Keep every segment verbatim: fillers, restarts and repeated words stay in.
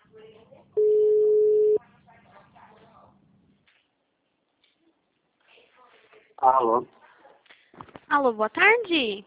Alô? Alô, boa tarde.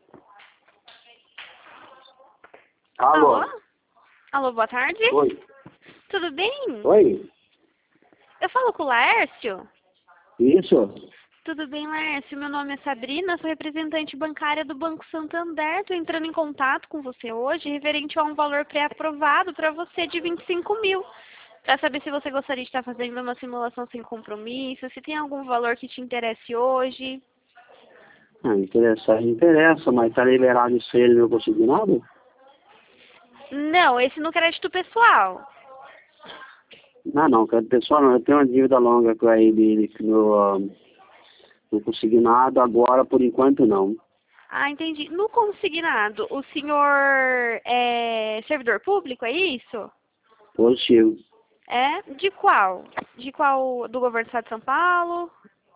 Alô? Alô? Alô, boa tarde. Oi? Tudo bem? Oi? Eu falo com o Laércio. Isso? Tudo bem, Laércio? Meu nome é Sabrina, sou representante bancária do Banco Santander. Estou entrando em contato com você hoje referente a um valor pré-aprovado para você de vinte e cinco mil. Para saber se você gostaria de estar fazendo uma simulação sem compromisso, se tem algum valor que te interesse hoje. Ah, interessa, interessa, mas tá liberado isso aí, ele não conseguiu nada? Não, esse no crédito pessoal. Não, não, cara, pessoal, não, eu tenho uma dívida longa com aí dele, que não, ah, não consegui nada, agora por enquanto não. Ah, entendi. No consignado, o senhor é servidor público, é isso? Positivo. É? De qual? De qual? Do governo do estado de São Paulo?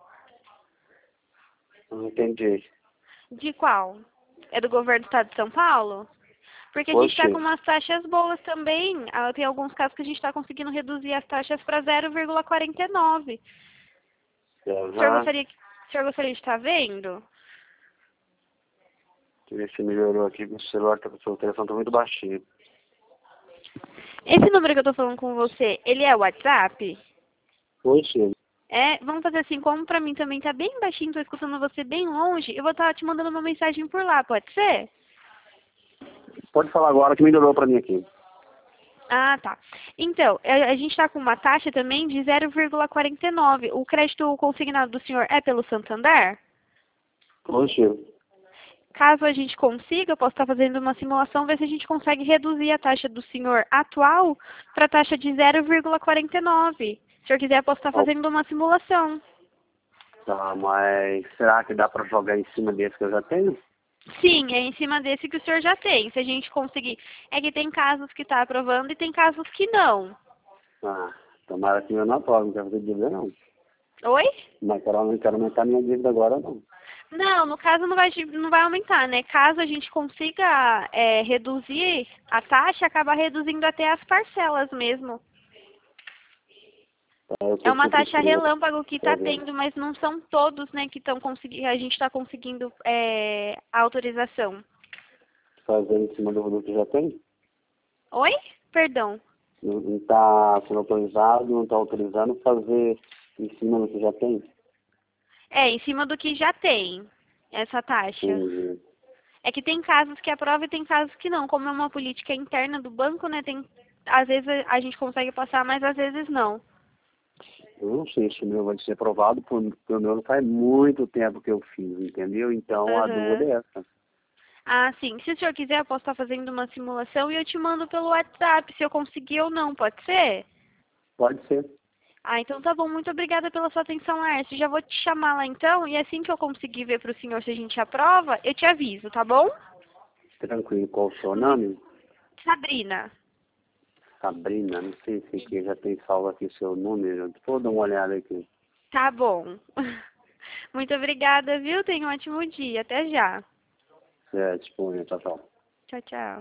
Não entendi. De qual? É do governo do estado de São Paulo? Porque a gente está com Positivo. umas taxas boas também. Ah, tem alguns casos que a gente está conseguindo reduzir as taxas para zero vírgula quarenta e nove. O senhor Já, gostaria, o senhor gostaria de estar vendo? deixa eu ver se melhorou aqui, o celular, tá, o telefone tá muito baixinho. Esse número que eu estou falando com você, ele é o WhatsApp? Positivo. É, vamos fazer assim, como pra mim também tá bem baixinho, tô escutando você bem longe, eu vou estar te mandando uma mensagem por lá, pode ser? Pode falar agora que melhorou pra mim aqui. Ah, tá. Então, a, a gente tá com uma taxa também de zero vírgula quarenta e nove. O crédito consignado do senhor é pelo Santander? Positivo. Caso a gente consiga, eu posso estar fazendo uma simulação, ver se a gente consegue reduzir a taxa do senhor atual para a taxa de zero vírgula quarenta e nove. Se o senhor quiser, eu posso estar Ó, fazendo uma simulação. tá, mas será que dá pra jogar em cima desse que eu já tenho? Sim, é em cima desse que o senhor já tem. Se a gente conseguir. É que tem casos que está aprovando e tem casos que não. Ah, tomara que eu não aprove, não quero fazer dívida não. Oi? Mas quero, não quero aumentar minha dívida agora não. Não, no caso não vai, não vai aumentar, né? Caso a gente consiga é, reduzir a taxa, acaba reduzindo até as parcelas mesmo. Tá, eu É tô uma sempre taxa escuro, relâmpago que tá está vendo? tendo, mas não são todos, né, que estão conseguindo, a gente está conseguindo é, a autorização. Fazendo em cima do produto que já tem? Oi? Perdão. Não, não tá sendo autorizado, não tá autorizando fazer em cima do que já tem? É, em cima do que já tem essa taxa. Entendi. É que tem casos que aprova e tem casos que não. Como é uma política interna do banco, né? Tem, às vezes a gente consegue passar, mas às vezes não. Eu não sei se o meu vai ser aprovado, porque o meu não faz muito tempo que eu fiz, entendeu? Então a dúvida Aham. é essa. Ah, sim. Se o senhor quiser, eu posso estar fazendo uma simulação e eu te mando pelo WhatsApp, se eu conseguir ou não, pode ser? Pode ser. Ah, então tá bom. Muito obrigada pela sua atenção, Laércio. Já vou te chamar lá então, e assim que eu conseguir ver para o senhor se a gente aprova, eu te aviso, tá bom? Tranquilo. Qual o seu Muito... nome? Sabrina. Sabrina, não sei se aqui já tem salvo aqui o seu número. Vou dar uma olhada aqui. Tá bom. Muito obrigada, viu? Tenha um ótimo dia. Até já. É, disponha, tchau, tchau. Tchau, tchau.